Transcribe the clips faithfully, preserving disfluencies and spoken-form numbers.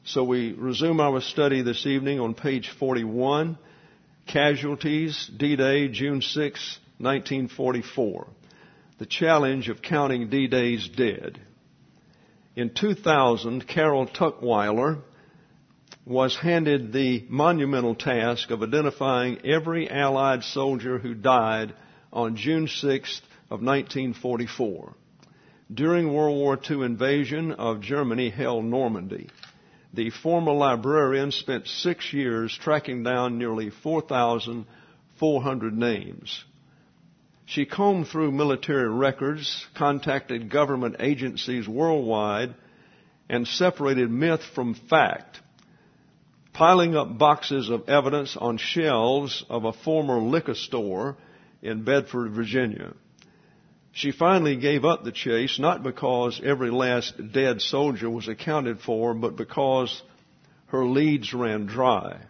So we resume our study this evening on page forty-one, Casualties, D-Day, June sixth, nineteen forty-four. The challenge of counting D-Day's dead. In two thousand, Carol Tuckweiler was handed the monumental task of identifying every Allied soldier who died on June sixth of nineteen forty-four. During World War Two invasion of Germany held Normandy, the former librarian spent six years tracking down nearly four thousand four hundred names. She combed through military records, contacted government agencies worldwide, and separated myth from fact, piling up boxes of evidence on shelves of a former liquor store in Bedford, Virginia. She finally gave up the chase, not because every last dead soldier was accounted for, but because her leads ran dry.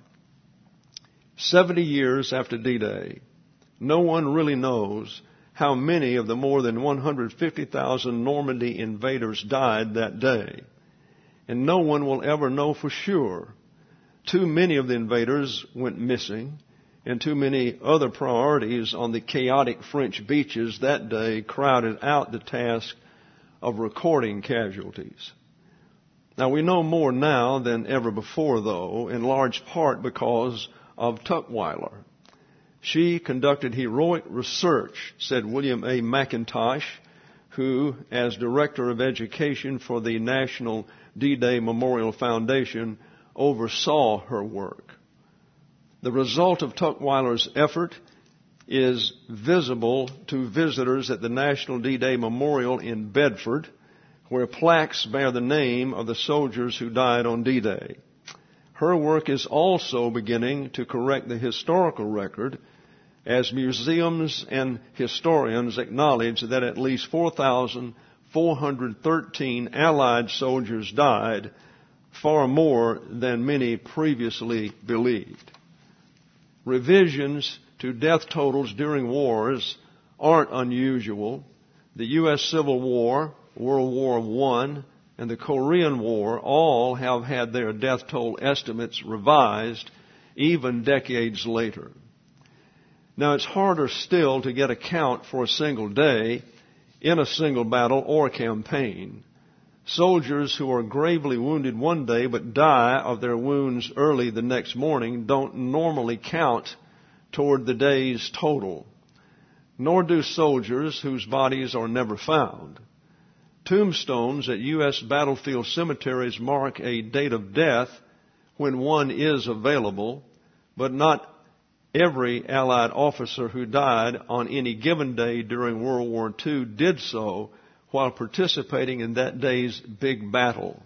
Seventy years after D-Day, no one really knows how many of the more than one hundred fifty thousand Normandy invaders died that day. And no one will ever know for sure. Too many of the invaders went missing, and too many other priorities on the chaotic French beaches that day crowded out the task of recording casualties. Now, we know more now than ever before, though, in large part because of Tuckweiler. She conducted heroic research, said William A. McIntosh, who, as Director of Education for the National D-Day Memorial Foundation, oversaw her work. The result of Tuckweiler's effort is visible to visitors at the National D-Day Memorial in Bedford, where plaques bear the name of the soldiers who died on D-Day. Her work is also beginning to correct the historical record, as museums and historians acknowledge that at least four thousand four hundred thirteen Allied soldiers died, far more than many previously believed. Revisions to death totals during wars aren't unusual. The U S Civil War, World War One, and the Korean War all have had their death toll estimates revised even decades later. Now, it's harder still to get a count for a single day in a single battle or campaign. Soldiers who are gravely wounded one day but die of their wounds early the next morning don't normally count toward the day's total, nor do soldiers whose bodies are never found. Tombstones at U S battlefield cemeteries mark a date of death when one is available, but not every Allied officer who died on any given day during World War Two did so while participating in that day's big battle.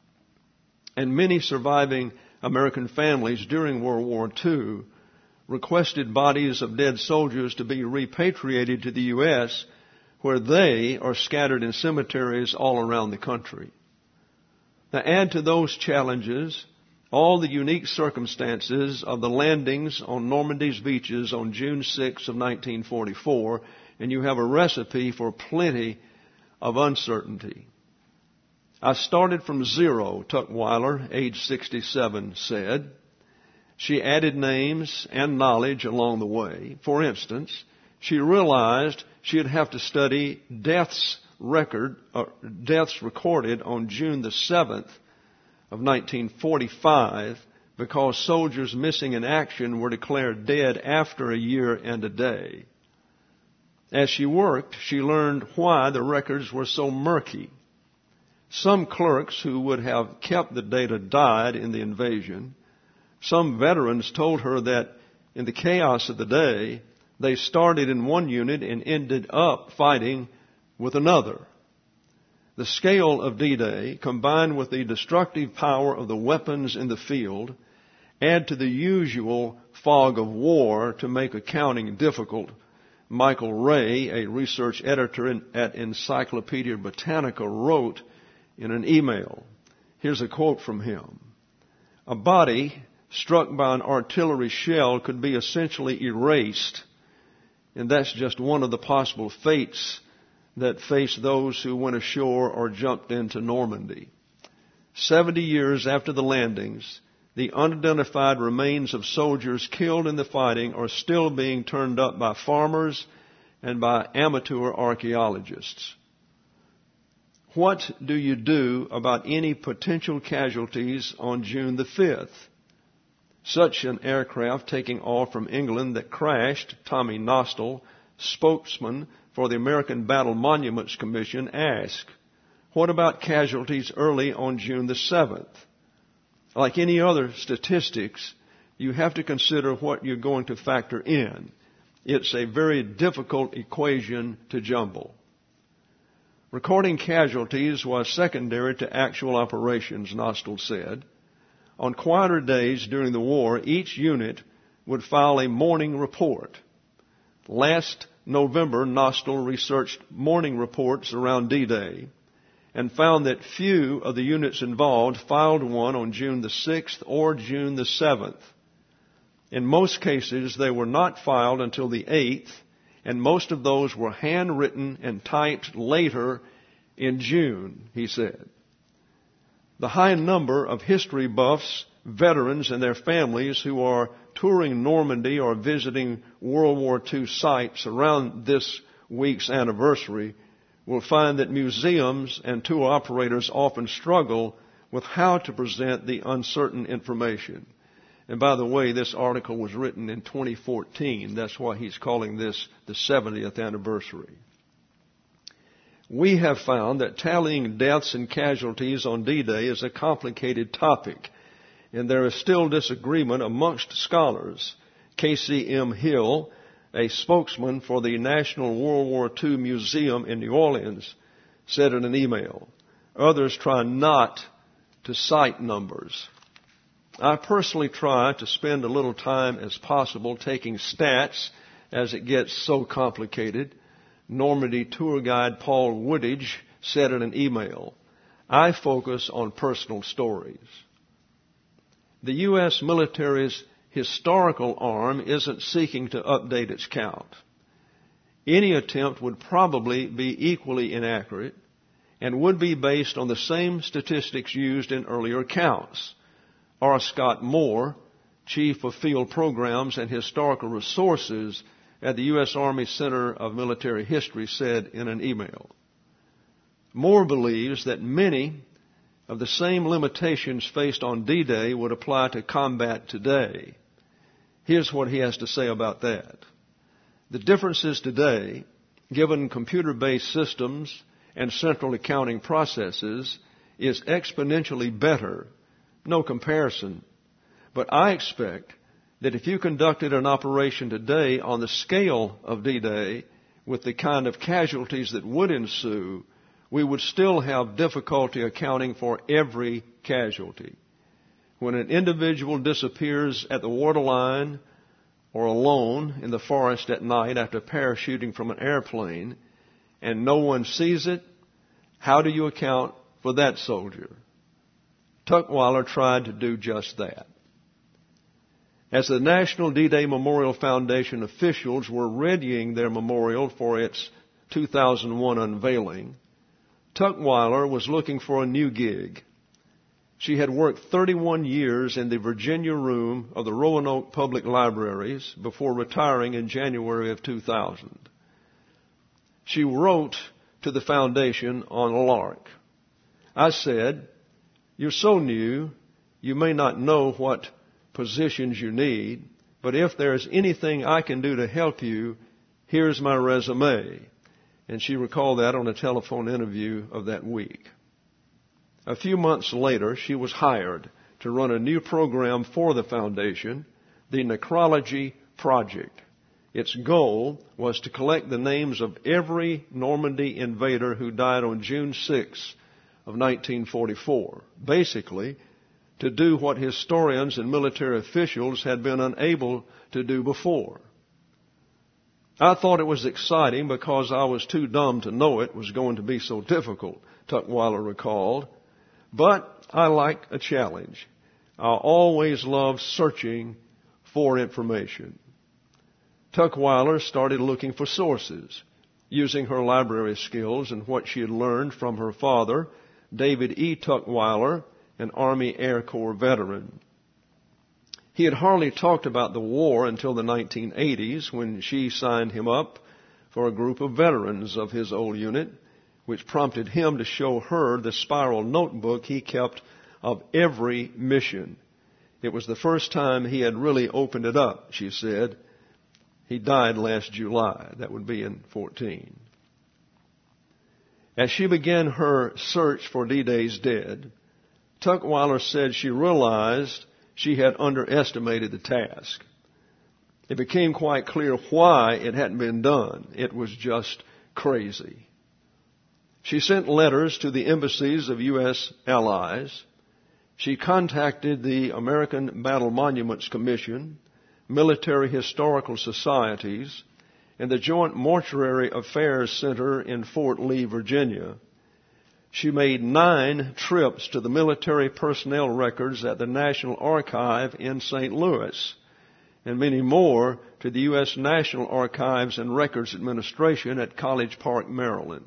And many surviving American families during World War Two requested bodies of dead soldiers to be repatriated to the U S, where they are scattered in cemeteries all around the country. Now, add to those challenges all the unique circumstances of the landings on Normandy's beaches on June sixth of nineteen forty-four, and you have a recipe for plenty of uncertainty. I started from zero, Tuckweiler, age sixty-seven, said. She added names and knowledge along the way. For instance, she realized she'd have to study deaths record, uh, deaths recorded on June the seventh of nineteen forty-five, because soldiers missing in action were declared dead after a year and a day. As she worked, she learned why the records were so murky. Some clerks who would have kept the data died in the invasion. Some veterans told her that in the chaos of the day, they started in one unit and ended up fighting with another. The scale of D-Day, combined with the destructive power of the weapons in the field, add to the usual fog of war to make accounting difficult. Michael Ray, a research editor in, at Encyclopedia Britannica, wrote in an email. Here's a quote from him. A body struck by an artillery shell could be essentially erased, and that's just one of the possible fates that faced those who went ashore or jumped into Normandy. Seventy years after the landings, the unidentified remains of soldiers killed in the fighting are still being turned up by farmers and by amateur archaeologists. What do you do about any potential casualties on June the fifth? Such an aircraft taking off from England that crashed, Tommy Nostell, spokesman for the American Battle Monuments Commission, asked, what about casualties early on June the seventh? Like any other statistics, you have to consider what you're going to factor in. It's a very difficult equation to jumble. Recording casualties was secondary to actual operations, Nostell said. On quieter days during the war, each unit would file a morning report. Last November, Nostell researched morning reports around D-Day and found that few of the units involved filed one on June the sixth or June the seventh. In most cases, they were not filed until the eighth, and most of those were handwritten and typed later in June, he said. The high number of history buffs, veterans, and their families who are touring Normandy or visiting World War Two sites around this week's anniversary will find that museums and tour operators often struggle with how to present the uncertain information. And by the way, this article was written in twenty fourteen. That's why he's calling this the seventieth anniversary. We have found that tallying deaths and casualties on D-Day is a complicated topic, and there is still disagreement amongst scholars. K C M Hill, a spokesman for the National World War Two Museum in New Orleans, said in an email, others try not to cite numbers. I personally try to spend a little time as possible taking stats as it gets so complicated. Normandy tour guide Paul Woodage said in an email, I focus on personal stories. The U S military's historical arm isn't seeking to update its count. Any attempt would probably be equally inaccurate and would be based on the same statistics used in earlier counts. R. Scott Moore, Chief of Field Programs and Historical Resources at the U S Army Center of Military History, said in an email. Moore believes that many of the same limitations faced on D-Day would apply to combat today. Here's what he has to say about that. The differences today, given computer-based systems and central accounting processes, is exponentially better. No comparison. But I expect that if you conducted an operation today on the scale of D-Day with the kind of casualties that would ensue, we would still have difficulty accounting for every casualty. When an individual disappears at the waterline or alone in the forest at night after parachuting from an airplane and no one sees it, how do you account for that soldier? Tuckweiler tried to do just that. As the National D-Day Memorial Foundation officials were readying their memorial for its two thousand one unveiling, Tuckweiler was looking for a new gig. She had worked thirty-one years in the Virginia room of the Roanoke Public Libraries before retiring in January of two thousand. She wrote to the foundation on a lark. I said, you're so new, you may not know what positions you need, but if there's anything I can do to help you, here's my resume. And she recalled that on a telephone interview of that week. A few months later, she was hired to run a new program for the foundation, the Necrology Project. Its goal was to collect the names of every Normandy invader who died on June sixth of nineteen forty-four. Basically, to do what historians and military officials had been unable to do before. I thought it was exciting because I was too dumb to know it was going to be so difficult, Tuckweiler recalled. But I like a challenge. I always love searching for information. Tuckweiler started looking for sources, using her library skills and what she had learned from her father, David E. Tuckweiler, an Army Air Corps veteran. He had hardly talked about the war until the nineteen eighties, when she signed him up for a group of veterans of his old unit, which prompted him to show her the spiral notebook he kept of every mission. It was the first time he had really opened it up, she said. He died last July. That would be in fourteen. As she began her search for D-Day's dead, Tuckweiler said she realized she had underestimated the task. It became quite clear why it hadn't been done. It was just crazy. She sent letters to the embassies of U S allies. She contacted the American Battle Monuments Commission, military historical societies, and the Joint Mortuary Affairs Center in Fort Lee, Virginia. She made nine trips to the military personnel records at the National Archive in Saint Louis, and many more to the U S National Archives and Records Administration at College Park, Maryland.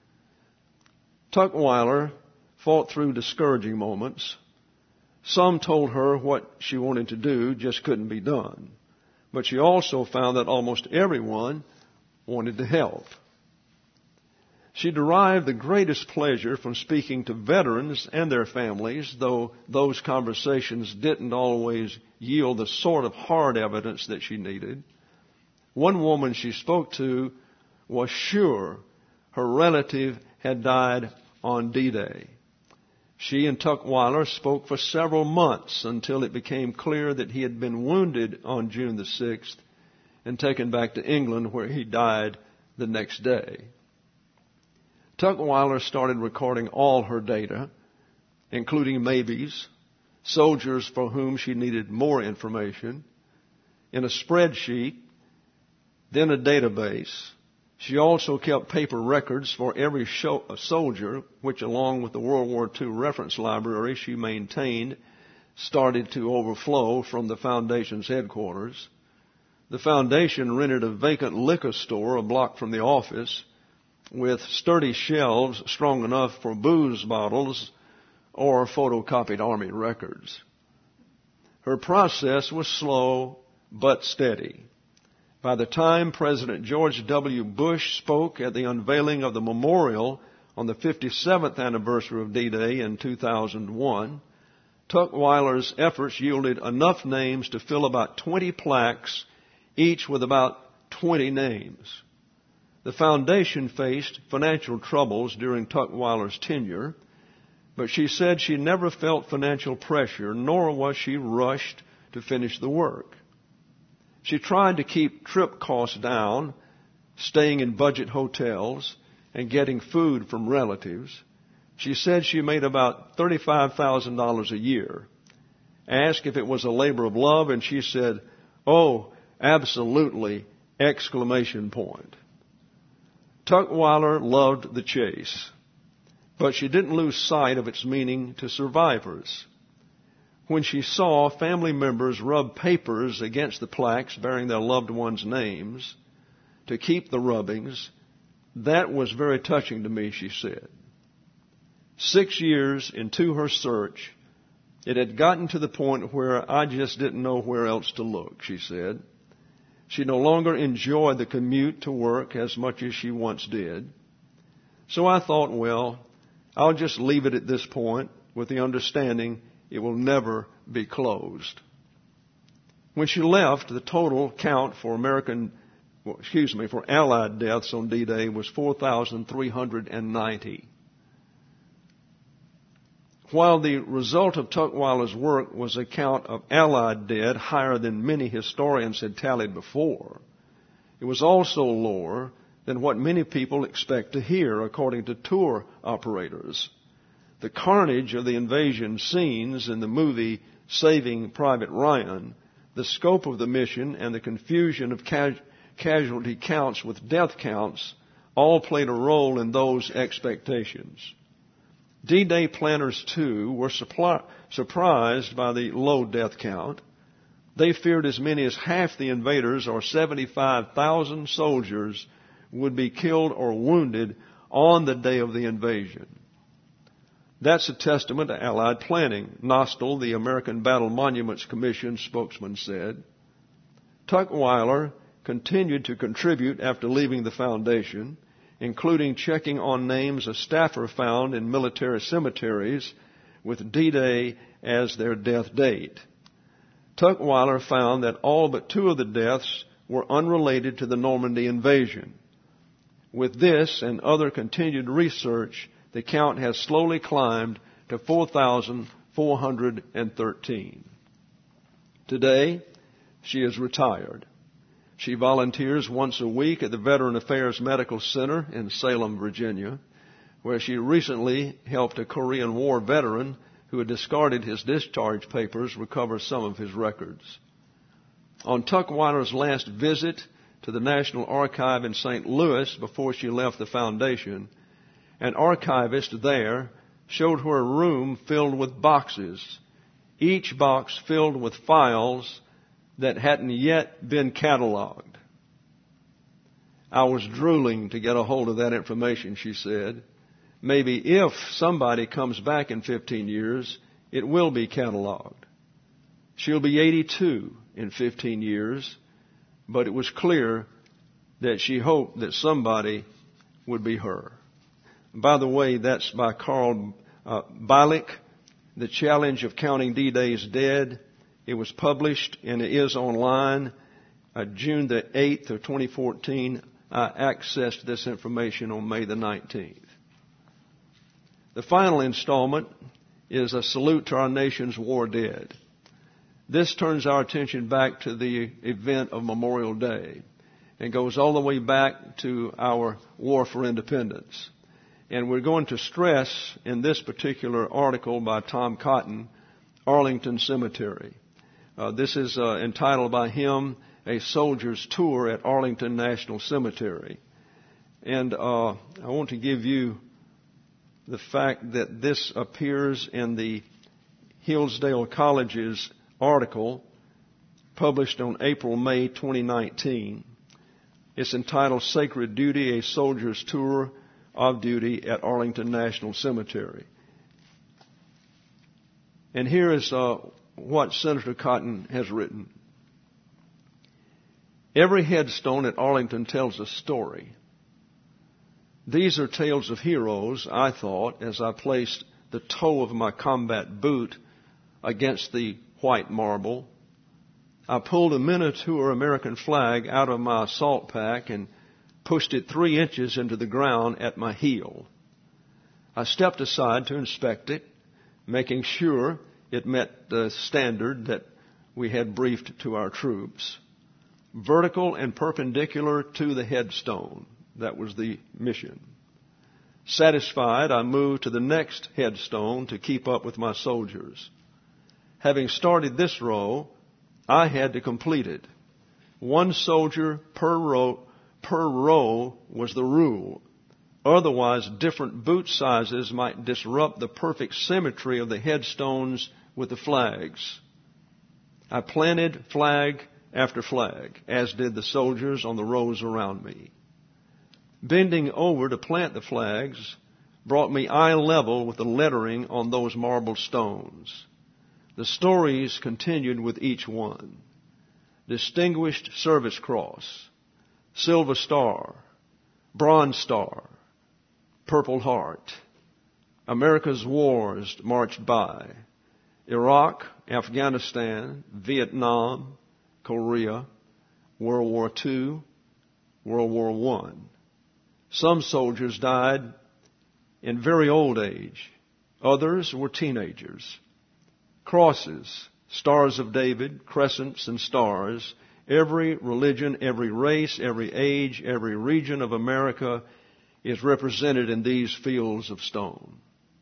Tuckweiler fought through discouraging moments. Some told her what she wanted to do just couldn't be done. But she also found that almost everyone wanted to help. She derived the greatest pleasure from speaking to veterans and their families, though those conversations didn't always yield the sort of hard evidence that she needed. One woman she spoke to was sure her relative had died on D-Day. She and Tuckweiler spoke for several months until it became clear that he had been wounded on June the sixth and taken back to England, where he died the next day. Tuckweiler started recording all her data, including maybes, soldiers for whom she needed more information, in a spreadsheet, then a database. She also kept paper records for every show, soldier, which, along with the World War Two reference library she maintained, started to overflow from the Foundation's headquarters. The Foundation rented a vacant liquor store a block from the office, with sturdy shelves strong enough for booze bottles or photocopied Army records. Her process was slow but steady. By the time President George W. Bush spoke at the unveiling of the memorial on the fifty-seventh anniversary of D-Day in two thousand one, Tuckweiler's efforts yielded enough names to fill about twenty plaques, each with about twenty names. The Foundation faced financial troubles during Tuckweiler's tenure, but she said she never felt financial pressure, nor was she rushed to finish the work. She tried to keep trip costs down, staying in budget hotels and getting food from relatives. She said she made about thirty-five thousand dollars a year. Asked if it was a labor of love, and she said, "Oh, absolutely!" Exclamation point. Tuckweiler loved the chase, but she didn't lose sight of its meaning to survivors. When she saw family members rub papers against the plaques bearing their loved ones' names to keep the rubbings, that was very touching to me, she said. Six years into her search, it had gotten to the point where I just didn't know where else to look, she said. She no longer enjoyed the commute to work as much as she once did. So I thought, well, I'll just leave it at this point with the understanding it will never be closed. When she left, the total count for American, well, excuse me, for Allied deaths on D-Day was four thousand three hundred ninety. While the result of Tuckweiler's work was a count of Allied dead higher than many historians had tallied before, it was also lower than what many people expect to hear, according to tour operators. The carnage of the invasion scenes in the movie Saving Private Ryan, the scope of the mission, and the confusion of ca- casualty counts with death counts all played a role in those expectations. D-Day planners, too, were supply- surprised by the low death count. They feared as many as half the invaders, or seventy-five thousand soldiers, would be killed or wounded on the day of the invasion. That's a testament to Allied planning, Nostell, the American Battle Monuments Commission spokesman, said. Tuckweiler continued to contribute after leaving the foundation, including checking on names a staffer found in military cemeteries with D-Day as their death date. Tuckweiler found that all but two of the deaths were unrelated to the Normandy invasion. With this and other continued research, the count has slowly climbed to four thousand four hundred thirteen. Today, she is retired. She volunteers once a week at the Veteran Affairs Medical Center in Salem, Virginia, where she recently helped a Korean War veteran who had discarded his discharge papers recover some of his records. On Tuckweiler's last visit to the National Archive in Saint Louis before she left the foundation, an archivist there showed her a room filled with boxes, each box filled with files that hadn't yet been cataloged. I was drooling to get a hold of that information, she said. Maybe if somebody comes back in fifteen years, it will be cataloged. She'll be eighty-two in fifteen years, but it was clear that she hoped that somebody would be her. By the way, that's by Carl uh, Bialik, The Challenge of Counting D-Days Dead. It was published and it is online. Uh, June the eighth of twenty fourteen, I accessed this information on May the nineteenth. The final installment is a salute to our nation's war dead. This turns our attention back to the event of Memorial Day and goes all the way back to our war for independence. And we're going to stress in this particular article by Tom Cotton, Arlington Cemetery. Uh, this is uh, entitled by him, A Soldier's Tour at Arlington National Cemetery. And uh, I want to give you the fact that this appears in the Hillsdale College's article published on April May twenty nineteen. It's entitled Sacred Duty, A Soldier's Tour of Duty at Arlington National Cemetery. And here is uh, what Senator Cotton has written. Every headstone at Arlington tells a story. These are tales of heroes, I thought, as I placed the toe of my combat boot against the white marble. I pulled a miniature American flag out of my assault pack and pushed it three inches into the ground at my heel. I stepped aside to inspect it, making sure it met the standard that we had briefed to our troops. Vertical and perpendicular to the headstone. That was the mission. Satisfied, I moved to the next headstone to keep up with my soldiers. Having started this row, I had to complete it. One soldier per row, per row was the rule. Otherwise, different boot sizes might disrupt the perfect symmetry of the headstones with the flags. I planted flag after flag, as did the soldiers on the rows around me. Bending over to plant the flags brought me eye level with the lettering on those marble stones. The stories continued with each one. Distinguished Service Cross, Silver Star, Bronze Star, Purple Heart. America's wars marched by. Iraq, Afghanistan, Vietnam, Korea, World War Two, World War One. Some soldiers died in very old age. Others were teenagers. Crosses, stars of David, crescents and stars, every religion, every race, every age, every region of America is represented in these fields of stone.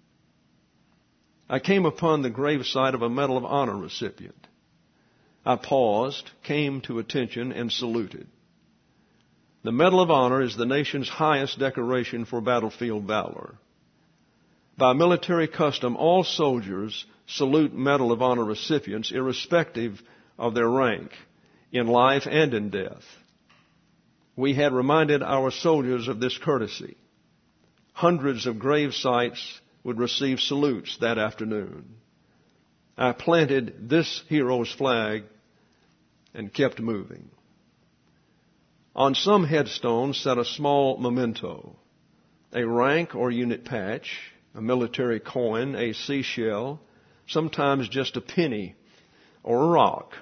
I came upon the gravesite of a Medal of Honor recipient. I paused, came to attention, and saluted. The Medal of Honor is the nation's highest decoration for battlefield valor. By military custom, all soldiers salute Medal of Honor recipients irrespective of their rank, in life and in death. We had reminded our soldiers of this courtesy. Hundreds of grave sites would receive salutes that afternoon. I planted this hero's flag and kept moving. On some headstones sat a small memento, a rank or unit patch, a military coin, a seashell, sometimes just a penny or a rock.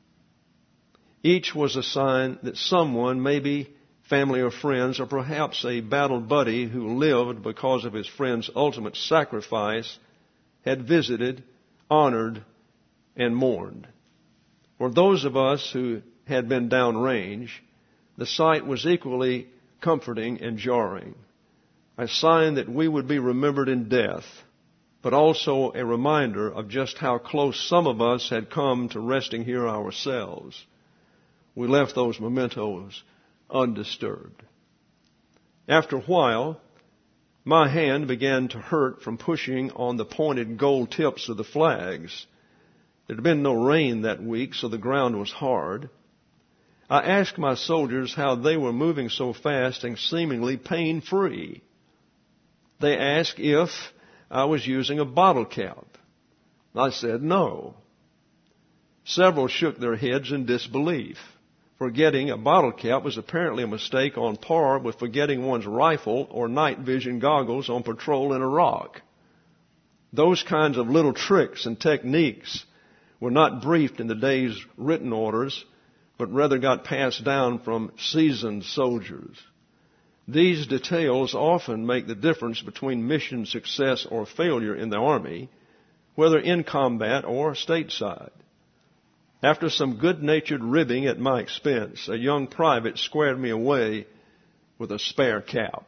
Each was a sign that someone, maybe family or friends, or perhaps a battle buddy who lived because of his friend's ultimate sacrifice, had visited, honored, and mourned. For those of us who had been downrange, the sight was equally comforting and jarring, a sign that we would be remembered in death, but also a reminder of just how close some of us had come to resting here ourselves. We left those mementos undisturbed. After a while, my hand began to hurt from pushing on the pointed gold tips of the flags. There had been no rain that week, so the ground was hard. I asked my soldiers how they were moving so fast and seemingly pain-free. They asked if I was using a bottle cap. I said no. Several shook their heads in disbelief. Forgetting a bottle cap was apparently a mistake on par with forgetting one's rifle or night vision goggles on patrol in Iraq. Those kinds of little tricks and techniques were not briefed in the day's written orders, but rather got passed down from seasoned soldiers. These details often make the difference between mission success or failure in the Army, whether in combat or stateside. After some good-natured ribbing at my expense, a young private squared me away with a spare cap.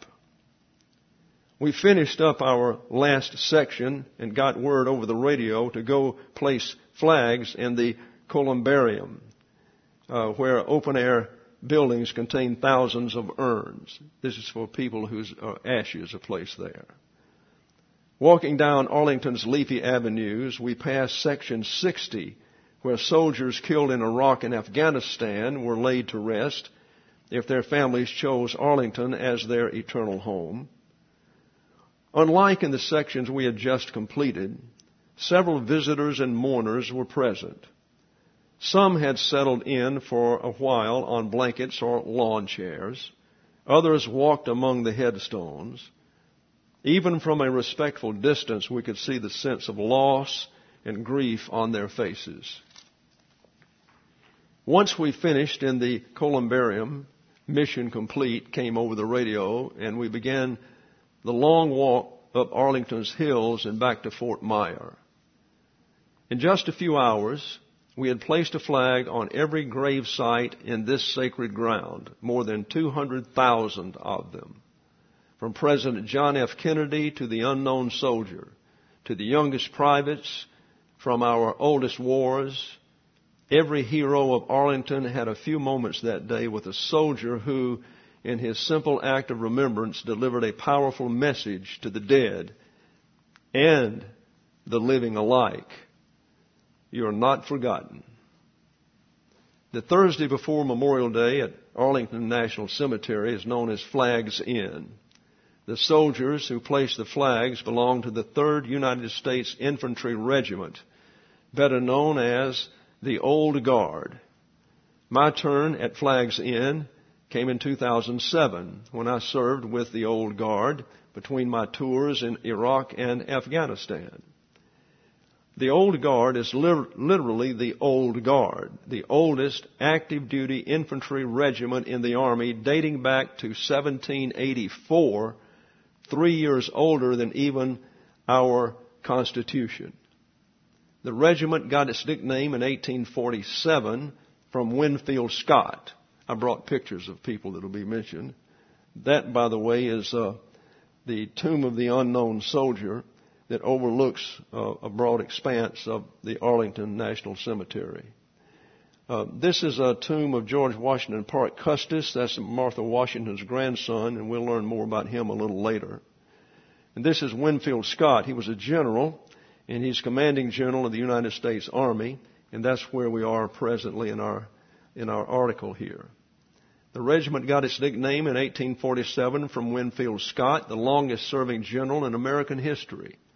We finished up our last section and got word over the radio to go place flags in the columbarium, uh, where open-air buildings contain thousands of urns. This is for people whose uh, ashes are placed there. Walking down Arlington's leafy avenues, we passed Section sixty, where soldiers killed in Iraq and Afghanistan were laid to rest if their families chose Arlington as their eternal home. Unlike in the sections we had just completed, several visitors and mourners were present. Some had settled in for a while on blankets or lawn chairs. Others walked among the headstones. Even from a respectful distance, we could see the sense of loss and grief on their faces. Once we finished in the columbarium, Mission Complete came over the radio, and we began the long walk up Arlington's hills and back to Fort Myer. In just a few hours, we had placed a flag on every grave site in this sacred ground, more than two hundred thousand of them. From President John F. Kennedy to the unknown soldier, to the youngest privates from our oldest wars, every hero of Arlington had a few moments that day with a soldier who, in his simple act of remembrance, delivered a powerful message to the dead and the living alike. You are not forgotten. The Thursday before Memorial Day at Arlington National Cemetery is known as Flags In. The soldiers who placed the flags belong to the third United States Infantry Regiment, better known as the Old Guard. My turn at Flags In came in two thousand seven when I served with the Old Guard between my tours in Iraq and Afghanistan. The Old Guard is literally the Old Guard, the oldest active duty infantry regiment in the Army, dating back to seventeen eighty-four, three years older than even our Constitution. The regiment got its nickname in eighteen forty-seven from Winfield Scott. I brought pictures of people that will be mentioned. That, by the way, is uh, the tomb of the unknown soldier that overlooks uh, a broad expanse of the Arlington National Cemetery. Uh, this is a tomb of George Washington Parke Custis. That's Martha Washington's grandson, and we'll learn more about him a little later. And this is Winfield Scott. He was a general, and he's commanding general of the United States Army, and that's where we are presently in our in our article here. The regiment got its nickname in eighteen forty-seven from Winfield Scott, the longest-serving general in American history.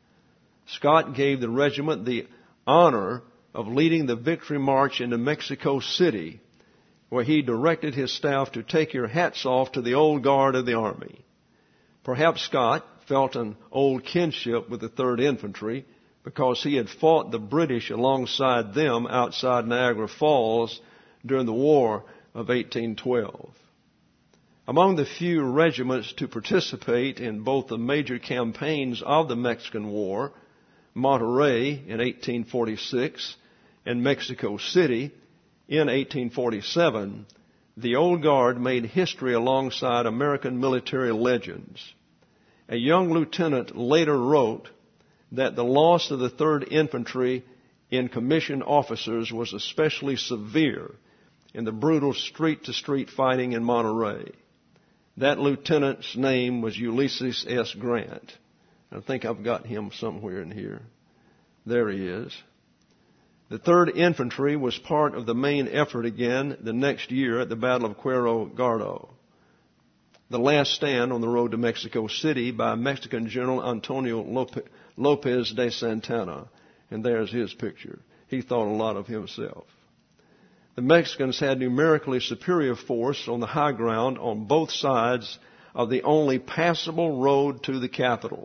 Scott gave the regiment the honor of leading the victory march into Mexico City, where he directed his staff to take your hats off to the old guard of the Army. Perhaps Scott felt an old kinship with the third Infantry because he had fought the British alongside them outside Niagara Falls during the War of eighteen twelve. Among the few regiments to participate in both the major campaigns of the Mexican War, Monterrey in eighteen forty-six and Mexico City in eighteen forty-seven, the Old Guard made history alongside American military legends. A young lieutenant later wrote that the loss of the third Infantry in commissioned officers was especially severe in the brutal street-to-street fighting in Monterrey. That lieutenant's name was Ulysses S. Grant. I think I've got him somewhere in here. There he is. The third Infantry was part of the main effort again the next year at the Battle of Cuero Gordo, the last stand on the road to Mexico City by Mexican General Antonio Lopez de Santana. And there's his picture. He thought a lot of himself. The Mexicans had numerically superior force on the high ground on both sides of the only passable road to the capital.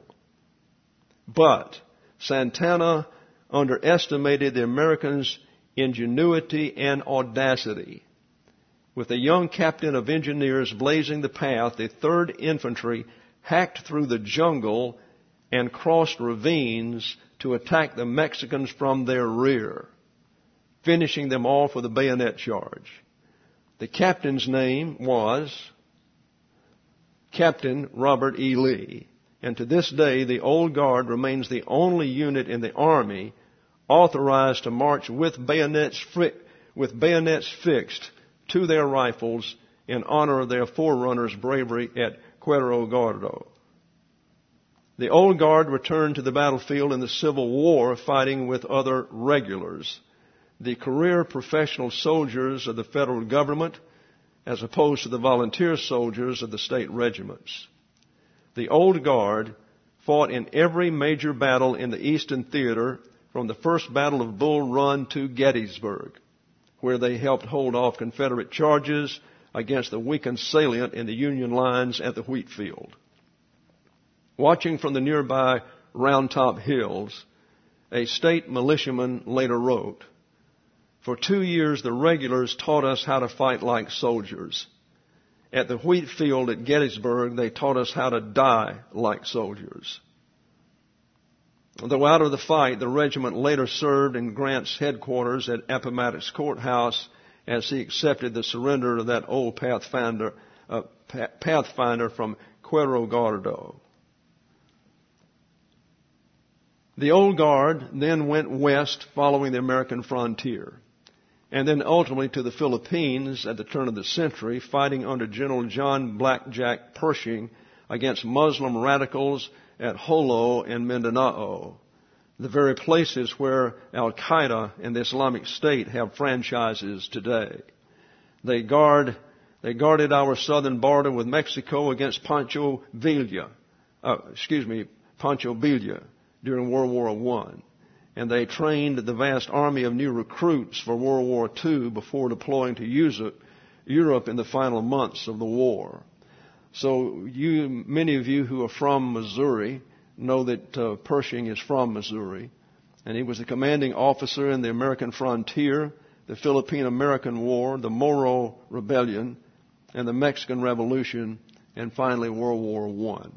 But Santana underestimated the Americans' ingenuity and audacity. With a young captain of engineers blazing the path, the third Infantry hacked through the jungle and crossed ravines to attack the Mexicans from their rear, finishing them off with a bayonet charge. The captain's name was Captain Robert E. Lee, and to this day the Old Guard remains the only unit in the Army authorized to march with bayonets, fri- with bayonets fixed to their rifles in honor of their forerunners' bravery at Cuero Gordo. The Old Guard returned to the battlefield in the Civil War, fighting with other regulars, the career professional soldiers of the federal government, as opposed to the volunteer soldiers of the state regiments. The Old Guard fought in every major battle in the Eastern Theater, from the First Battle of Bull Run to Gettysburg, where they helped hold off Confederate charges against the weakened salient in the Union lines at the wheat field. Watching from the nearby Round Top Hills, a state militiaman later wrote, "For two years the regulars taught us how to fight like soldiers. At the wheat field at Gettysburg, they taught us how to die like soldiers." Though out of the fight, the regiment later served in Grant's headquarters at Appomattox Courthouse as he accepted the surrender of that old Pathfinder, uh, Pathfinder from Cuero Gordo. The Old Guard then went west following the American frontier, and then ultimately to the Philippines at the turn of the century, fighting under General John Blackjack Pershing against Muslim radicals at Jolo and Mindanao, the very places where Al-Qaeda and the Islamic State have franchises today. They guard, they guarded our southern border with Mexico against Pancho Villa, uh, excuse me, Pancho Villa during World War One. And they trained the vast army of new recruits for World War Two before deploying to Europe in the final months of the war. So you, many of you who are from Missouri know that uh, Pershing is from Missouri, and he was the commanding officer in the American frontier, the Philippine-American War, the Moro Rebellion, and the Mexican Revolution, and finally World War One.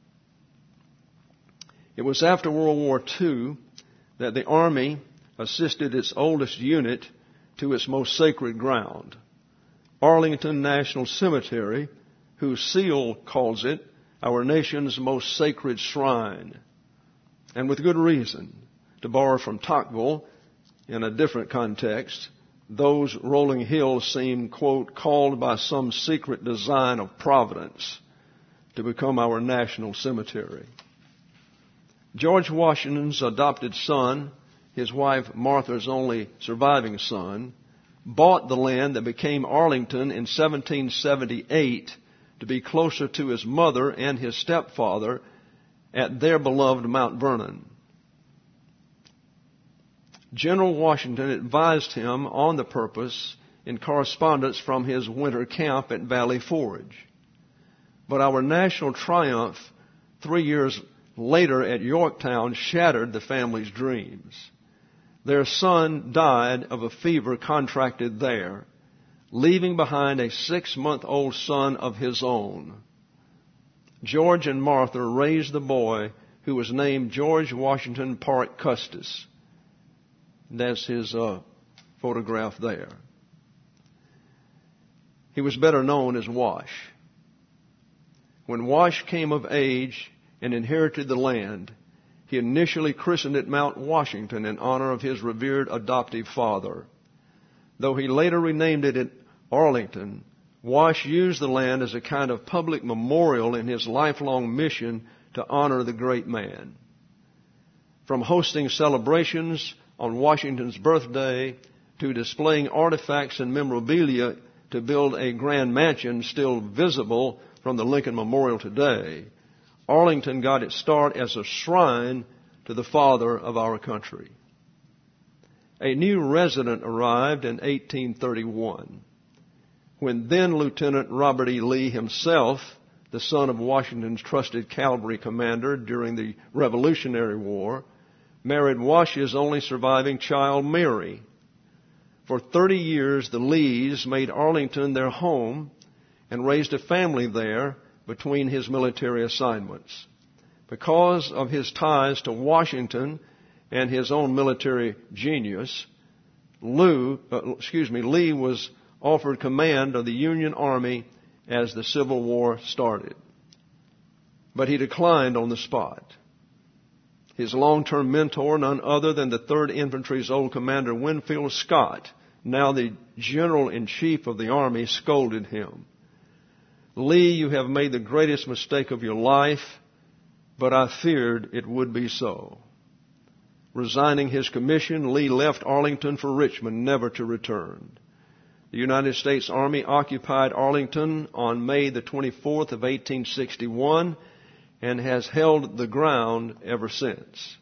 It was after World War Two that the Army assisted its oldest unit to its most sacred ground, Arlington National Cemetery, whose seal calls it our nation's most sacred shrine. And with good reason. To borrow from Tocqueville, in a different context, those rolling hills seem, quote, called by some secret design of providence to become our national cemetery. George Washington's adopted son, his wife Martha's only surviving son, bought the land that became Arlington in seventeen seventy-eight to be closer to his mother and his stepfather at their beloved Mount Vernon. General Washington advised him on the purpose in correspondence from his winter camp at Valley Forge. But our national triumph three years later at Yorktown shattered the family's dreams. Their son died of a fever contracted there, leaving behind a six-month-old son of his own. George and Martha raised the boy, who was named George Washington Parke Custis. That's his uh, photograph there. He was better known as Wash. When Wash came of age and inherited the land, he initially christened it Mount Washington in honor of his revered adoptive father. Though he later renamed it Arlington, Wash used the land as a kind of public memorial in his lifelong mission to honor the great man. From hosting celebrations on Washington's birthday to displaying artifacts and memorabilia to build a grand mansion still visible from the Lincoln Memorial today, Arlington got its start as a shrine to the father of our country. A new resident arrived in eighteen thirty-one, when then Lieutenant Robert E. Lee himself, the son of Washington's trusted cavalry commander during the Revolutionary War, married Wash's only surviving child, Mary. For thirty years, the Lees made Arlington their home and raised a family there between his military assignments. Because of his ties to Washington and his own military genius, Lou, uh, excuse me, Lee was offered command of the Union Army as the Civil War started. But he declined on the spot. His long-term mentor, none other than the third Infantry's old commander, Winfield Scott, now the General-in-Chief of the Army, scolded him. Lee, you have made the greatest mistake of your life, but I feared it would be so. Resigning his commission, Lee left Arlington for Richmond, never to return. The United States Army occupied Arlington on May the twenty-fourth of eighteen sixty-one and has held the ground ever since.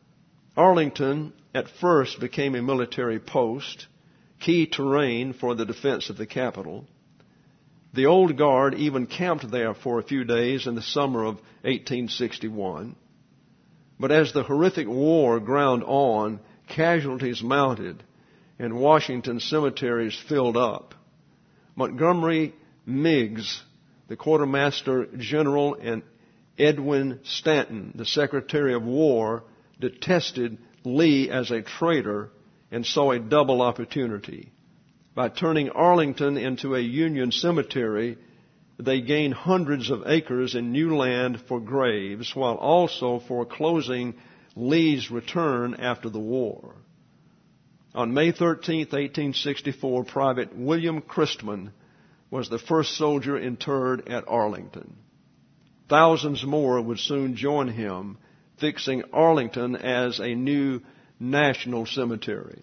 Arlington at first became a military post, key terrain for the defense of the capital. The Old Guard even camped there for a few days in the summer of eighteen sixty-one. But as the horrific war ground on, casualties mounted, and Washington cemeteries filled up. Montgomery Meigs, the Quartermaster General, and Edwin Stanton, the Secretary of War, detested Lee as a traitor and saw a double opportunity. By turning Arlington into a Union cemetery, they gained hundreds of acres in new land for graves, while also foreclosing Lee's return after the war. On May thirteenth, eighteen sixty-four, Private William Christman was the first soldier interred at Arlington. Thousands more would soon join him, fixing Arlington as a new national cemetery.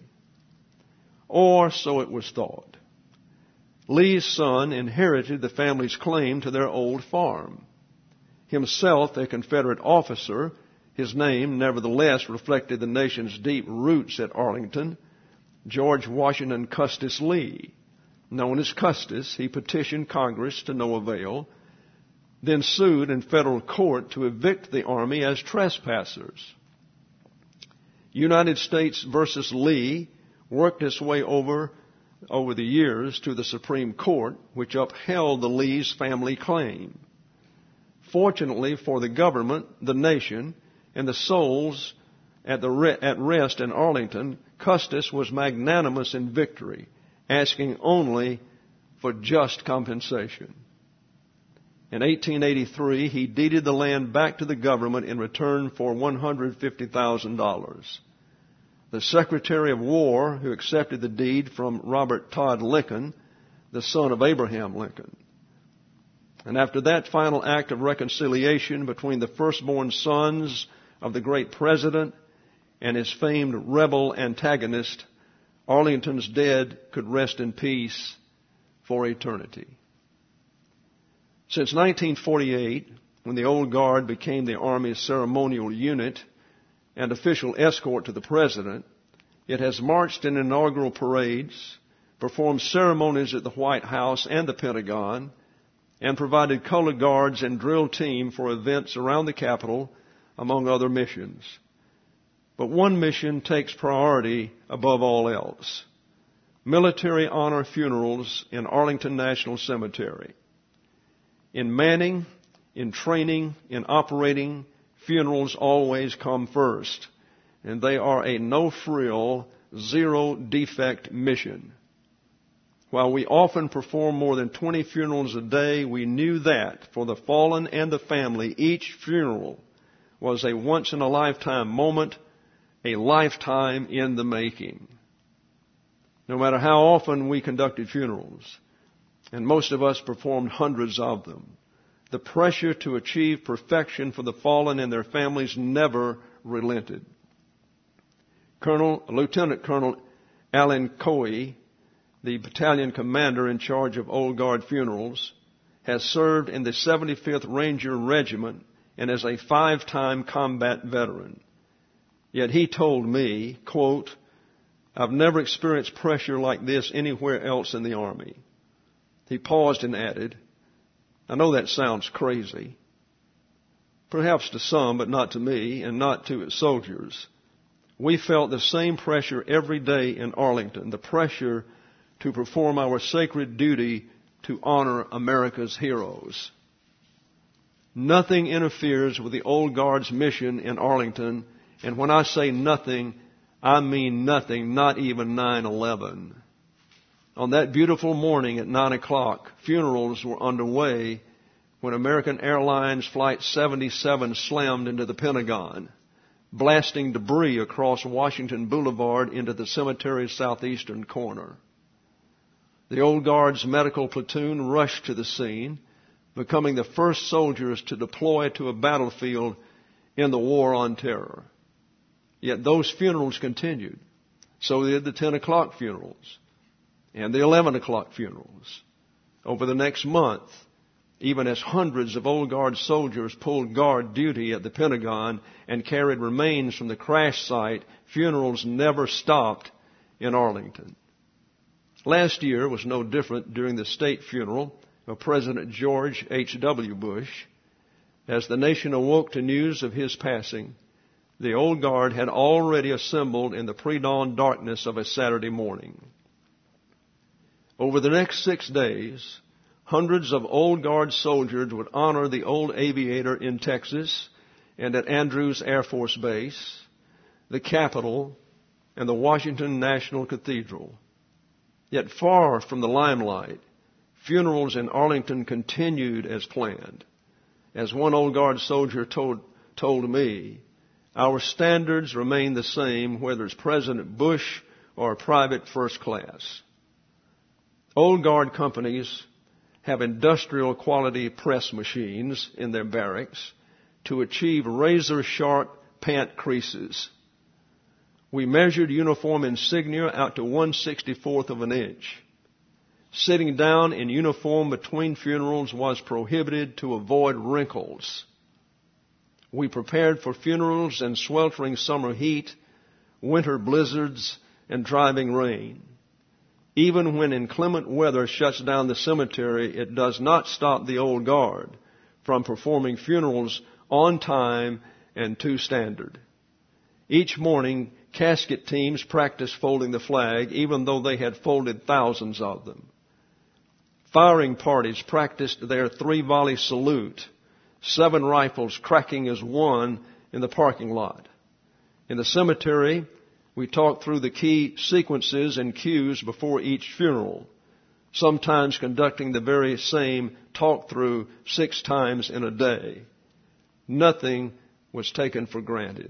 Or so it was thought. Lee's son inherited the family's claim to their old farm. Himself a Confederate officer, his name nevertheless reflected the nation's deep roots at Arlington, George Washington Custis Lee. Known as Custis, he petitioned Congress to no avail, then sued in federal court to evict the Army as trespassers. United States versus Lee worked its way over, over the years to the Supreme Court, which upheld the Lee's family claim. Fortunately for the government, the nation, and the souls at, the re- at rest in Arlington, Custis was magnanimous in victory, asking only for just compensation. In eighteen eighty-three, he deeded the land back to the government in return for one hundred fifty thousand dollars. The Secretary of War, who accepted the deed from Robert Todd Lincoln, the son of Abraham Lincoln. And after that final act of reconciliation between the firstborn sons of the great president and his famed rebel antagonist, Arlington's dead could rest in peace for eternity. Since nineteen forty-eight, when the Old Guard became the Army's ceremonial unit and official escort to the President, It has marched in inaugural parades, performed ceremonies at the White House and the Pentagon, and provided color guards and drill team for events around the Capitol, among other missions. But one mission takes priority above all else: military honor funerals in Arlington National Cemetery. In manning, in training, in operating, funerals always come first, and they are a no-frill, zero-defect mission. While we often perform more than twenty funerals a day, we knew that for the fallen and the family, each funeral was a once-in-a-lifetime moment, a lifetime in the making. No matter how often we conducted funerals, and most of us performed hundreds of them, the pressure to achieve perfection for the fallen and their families never relented. Colonel, Lieutenant Colonel Alan Coey, the battalion commander in charge of Old Guard funerals, has served in the seventy-fifth Ranger Regiment and is a five-time combat veteran. Yet he told me, quote, "I've never experienced pressure like this anywhere else in the Army." He paused and added, "I know that sounds crazy. Perhaps to some, but not to me and not to its soldiers. We felt the same pressure every day in Arlington, the pressure to perform our sacred duty to honor America's heroes. Nothing interferes with the Old Guard's mission in Arlington, and when I say nothing, I mean nothing, not even nine eleven. On that beautiful morning at nine o'clock, funerals were underway when American Airlines Flight seventy-seven slammed into the Pentagon, blasting debris across Washington Boulevard into the cemetery's southeastern corner. The Old Guard's medical platoon rushed to the scene, becoming the first soldiers to deploy to a battlefield in the War on Terror. Yet those funerals continued. So did the ten o'clock funerals and the eleven o'clock funerals. Over the next month, even as hundreds of Old Guard soldiers pulled guard duty at the Pentagon and carried remains from the crash site, funerals never stopped in Arlington. Last year was no different during the state funeral of President George H W Bush. As the nation awoke to news of his passing, the Old Guard had already assembled in the pre-dawn darkness of a Saturday morning. Over the next six days, hundreds of Old Guard soldiers would honor the old aviator in Texas and at Andrews Air Force Base, the Capitol, and the Washington National Cathedral. Yet far from the limelight, funerals in Arlington continued as planned. As one Old Guard soldier told, told me, our standards remain the same whether it's President Bush or a private first class. Old Guard companies have industrial quality press machines in their barracks to achieve razor-sharp pant creases. We measured uniform insignia out to one sixty-fourth of an inch. Sitting down in uniform between funerals was prohibited to avoid wrinkles. We prepared for funerals in sweltering summer heat, winter blizzards, and driving rain. Even when inclement weather shuts down the cemetery, it does not stop the Old Guard from performing funerals on time and to standard. Each morning, casket teams practiced folding the flag, even though they had folded thousands of them. Firing parties practiced their three-volley salute, seven rifles cracking as one in the parking lot. In the cemetery, we talked through the key sequences and cues before each funeral, sometimes conducting the very same talk-through six times in a day. Nothing was taken for granted.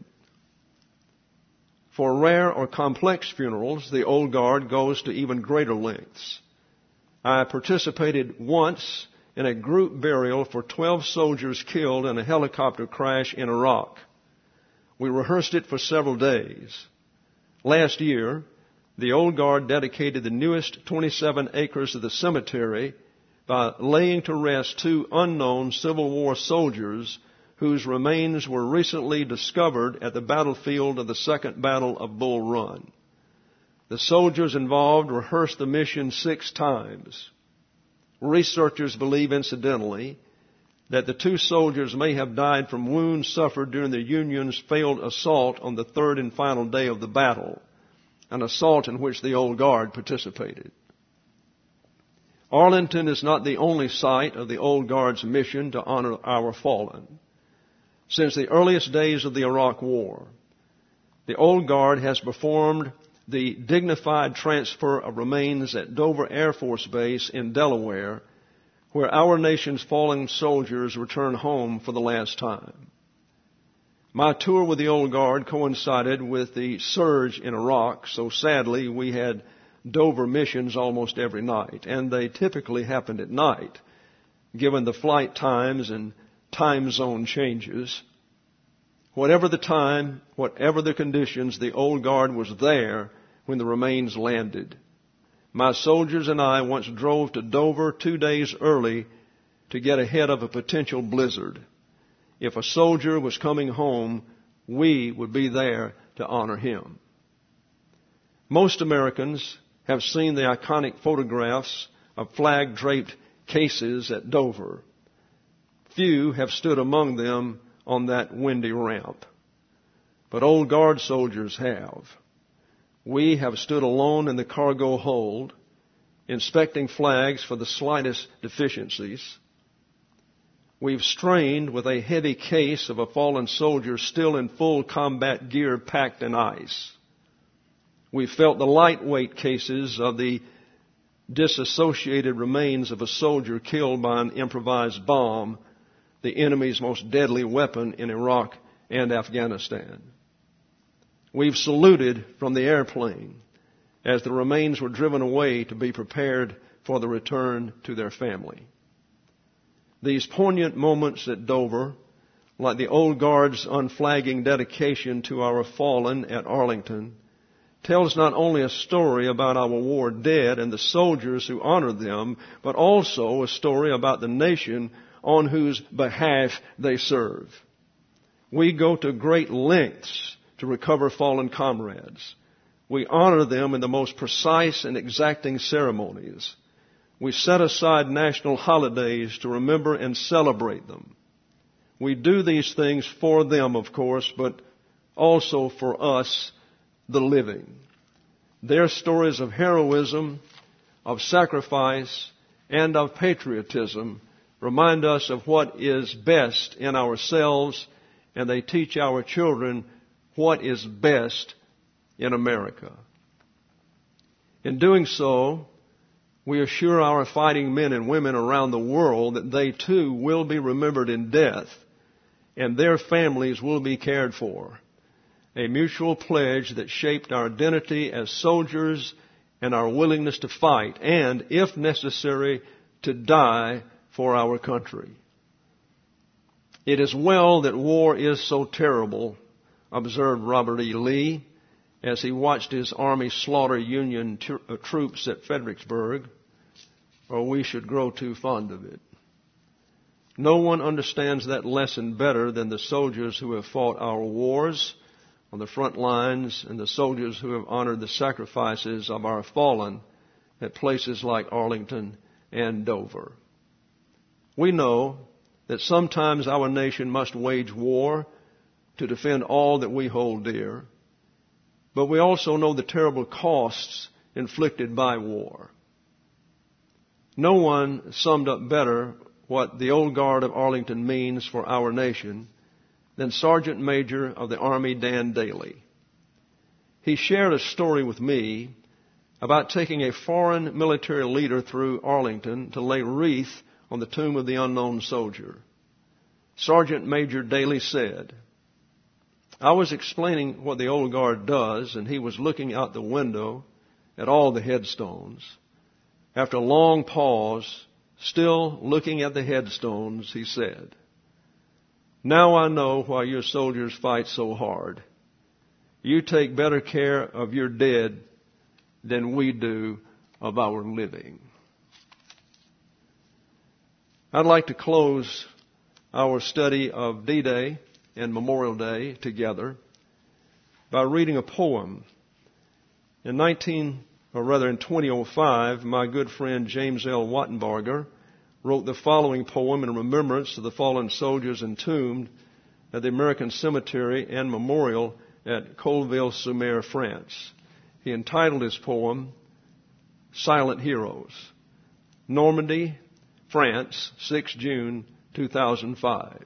For rare or complex funerals, the Old Guard goes to even greater lengths. I participated once in a group burial for twelve soldiers killed in a helicopter crash in Iraq. We rehearsed it for several days. Last year, the Old Guard dedicated the newest twenty-seven acres of the cemetery by laying to rest two unknown Civil War soldiers whose remains were recently discovered at the battlefield of the Second Battle of Bull Run. The soldiers involved rehearsed the mission six times. Researchers believe, incidentally, that the two soldiers may have died from wounds suffered during the Union's failed assault on the third and final day of the battle, an assault in which the Old Guard participated. Arlington is not the only site of the Old Guard's mission to honor our fallen. Since the earliest days of the Iraq War, the Old Guard has performed the dignified transfer of remains at Dover Air Force Base in Delaware, where our nation's fallen soldiers return home for the last time. My tour with the Old Guard coincided with the surge in Iraq, so sadly we had Dover missions almost every night, and they typically happened at night, given the flight times and time zone changes. Whatever the time, whatever the conditions, the Old Guard was there when the remains landed. My soldiers and I once drove to Dover two days early to get ahead of a potential blizzard. If a soldier was coming home, we would be there to honor him. Most Americans have seen the iconic photographs of flag-draped cases at Dover. Few have stood among them on that windy ramp. But Old Guard soldiers have. We have stood alone in the cargo hold, inspecting flags for the slightest deficiencies. We've strained with a heavy case of a fallen soldier still in full combat gear packed in ice. We've felt the lightweight cases of the disassociated remains of a soldier killed by an improvised bomb, the enemy's most deadly weapon in Iraq and Afghanistan. We've saluted from the airplane as the remains were driven away to be prepared for the return to their family. These poignant moments at Dover, like the Old Guard's unflagging dedication to our fallen at Arlington, tells not only a story about our war dead and the soldiers who honor them, but also a story about the nation on whose behalf they serve. We go to great lengths to recover fallen comrades. We honor them in the most precise and exacting ceremonies. We set aside national holidays to remember and celebrate them. We do these things for them, of course, but also for us, the living. Their stories of heroism, of sacrifice, and of patriotism remind us of what is best in ourselves, and they teach our children what is best in America. In doing so, we assure our fighting men and women around the world that they too will be remembered in death, and their families will be cared for. A mutual pledge that shaped our identity as soldiers and our willingness to fight, and, if necessary, to die for our country. It is well that war is so terrible, observed Robert E. Lee as he watched his army slaughter Union t- uh, troops at Fredericksburg, or we should grow too fond of it. No one understands that lesson better than the soldiers who have fought our wars on the front lines and the soldiers who have honored the sacrifices of our fallen at places like Arlington and Dover. We know that sometimes our nation must wage war to defend all that we hold dear, but we also know the terrible costs inflicted by war. No one summed up better what the Old Guard of Arlington means for our nation than Sergeant Major of the Army Dan Daly. He shared a story with me about taking a foreign military leader through Arlington to lay wreath on the tomb of the unknown soldier. Sergeant Major Daly said, I was explaining what the Old Guard does, and he was looking out the window at all the headstones. After a long pause, still looking at the headstones, he said, Now I know why your soldiers fight so hard. You take better care of your dead than we do of our living. I'd like to close our study of D-Day and Memorial Day together by reading a poem In nineteen, or rather in two thousand five, my good friend James L. Wattenbarger wrote the following poem in remembrance of the fallen soldiers entombed at the American Cemetery and Memorial at Colleville-sur-Mer, France. He entitled his poem, Silent Heroes. Normandy, France, the sixth of June, two thousand five.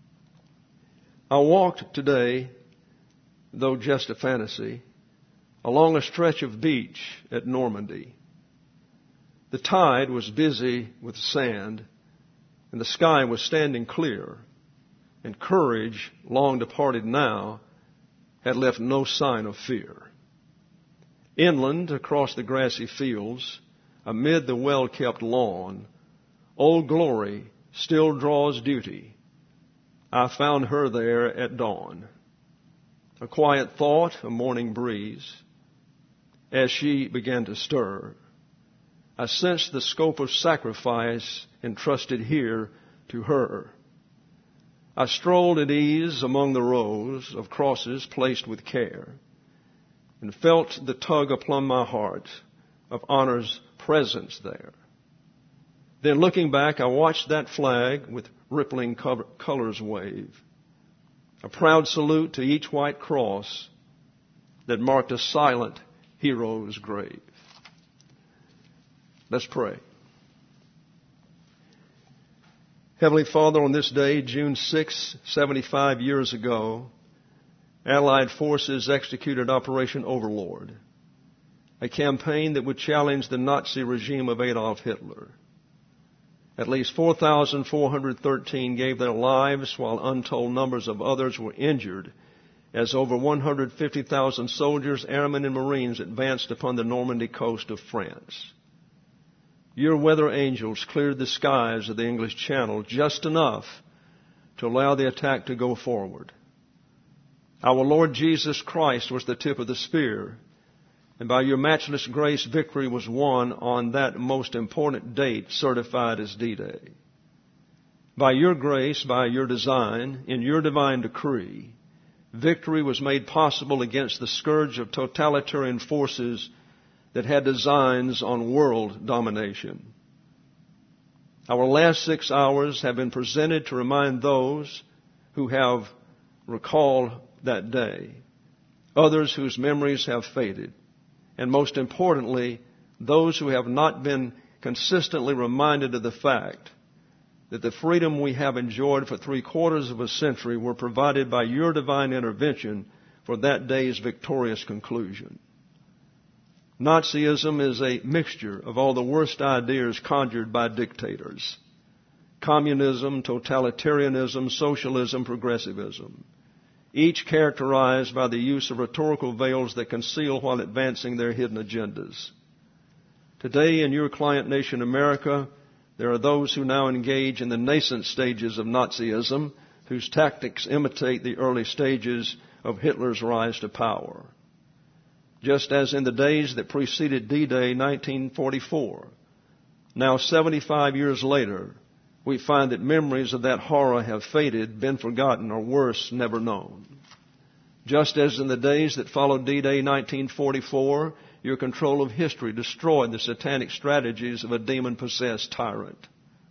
I walked today, though just a fantasy, along a stretch of beach at Normandy. The tide was busy with sand, and the sky was standing clear, and courage, long departed now, had left no sign of fear. Inland, across the grassy fields, amid the well-kept lawn, Old Glory still draws duty. I found her there at dawn. A quiet thought, a morning breeze. As she began to stir, I sensed the scope of sacrifice entrusted here to her. I strolled at ease among the rows of crosses placed with care, and felt the tug upon my heart of honor's presence there. Then looking back, I watched that flag with rippling colors wave, a proud salute to each white cross that marked a silent hero's grave. Let's pray. Heavenly Father, on this day, June sixth, seventy-five years ago, Allied forces executed Operation Overlord, a campaign that would challenge the Nazi regime of Adolf Hitler. At least four thousand four hundred thirteen gave their lives, while untold numbers of others were injured, as over one hundred fifty thousand soldiers, airmen, and Marines advanced upon the Normandy coast of France. Your weather angels cleared the skies of the English Channel just enough to allow the attack to go forward. Our Lord Jesus Christ was the tip of the spear, and by your matchless grace, victory was won on that most important date certified as D-Day. By your grace, by your design, in your divine decree, victory was made possible against the scourge of totalitarian forces that had designs on world domination. Our last six hours have been presented to remind those who have recalled that day, others whose memories have faded, and most importantly, those who have not been consistently reminded of the fact that the freedom we have enjoyed for three quarters of a century were provided by your divine intervention for that day's victorious conclusion. Nazism is a mixture of all the worst ideas conjured by dictators: communism, totalitarianism, socialism, progressivism, each characterized by the use of rhetorical veils that conceal while advancing their hidden agendas. Today, in your client nation, America, there are those who now engage in the nascent stages of Nazism, whose tactics imitate the early stages of Hitler's rise to power. Just as in the days that preceded D-Day nineteen forty-four, now seventy-five years later, we find that memories of that horror have faded, been forgotten, or worse, never known. Just as in the days that followed D-Day nineteen forty-four, your control of history destroyed the satanic strategies of a demon-possessed tyrant.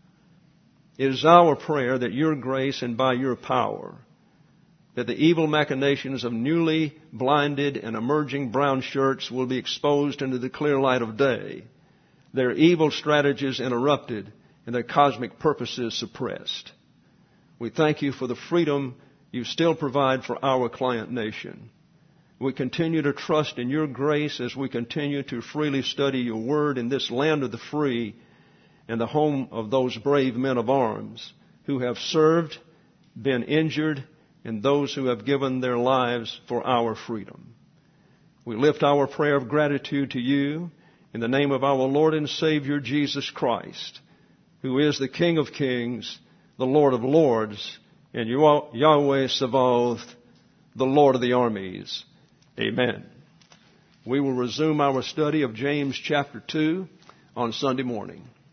It is our prayer that your grace and by your power, that the evil machinations of newly blinded and emerging brown shirts will be exposed into the clear light of day, their evil strategies interrupted, and their cosmic purposes suppressed. We thank you for the freedom you still provide for our client nation. We continue to trust in your grace as we continue to freely study your word in this land of the free and the home of those brave men of arms who have served, been injured, and those who have given their lives for our freedom. We lift our prayer of gratitude to you in the name of our Lord and Savior Jesus Christ, who is the King of Kings, the Lord of Lords, and Yahweh Sabaoth, the Lord of the armies. Amen. We will resume our study of James chapter two on Sunday morning.